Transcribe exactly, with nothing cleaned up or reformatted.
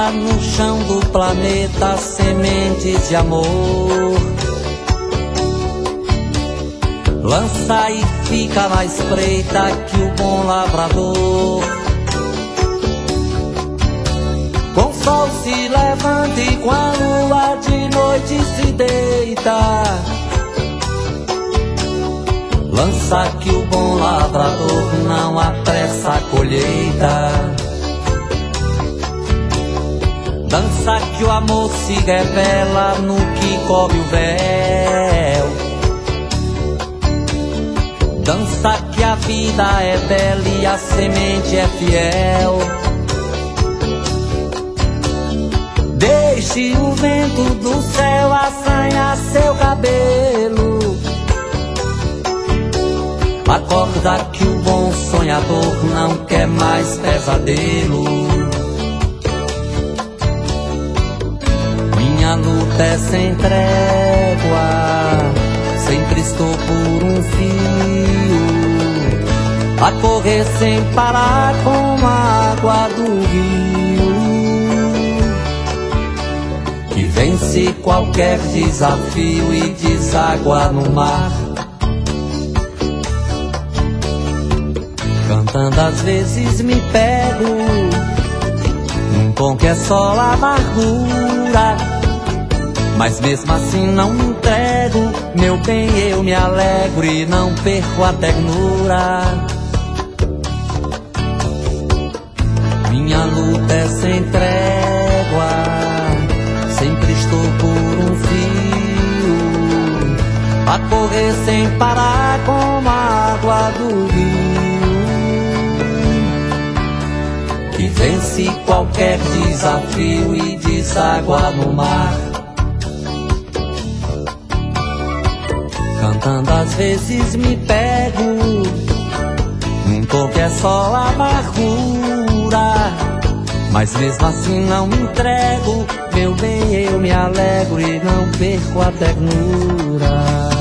Planta no chão do planeta sementes de amor. Lança e fica na espreita que o bom lavrador com o sol se levanta e com a lua de noite se deita. Lança que o bom lavrador não apressa a colheita. Dança que o amor se revela no que cobre o véu. Dança que a vida é bela e a semente é fiel. Deixe o vento do céu assanhar seu cabelo. Acorda que o bom sonhador não quer mais pesadelo. Minha luta é sem trégua, sempre estou por um fio, a correr sem parar como a água do rio, que vence qualquer desafio e deságua no mar. Cantando às vezes me pego num tom que é só amargura, mas mesmo assim não me entrego. Meu bem, eu me alegro e não perco a ternura. Minha luta é sem trégua, sempre estou por um fio, a correr sem parar como a água do rio, que vence qualquer desafio e deságua no mar. Cantando às vezes me pego num tom que é só amargura, mas mesmo assim não me entrego. Meu bem, eu me alegro e não perco a ternura.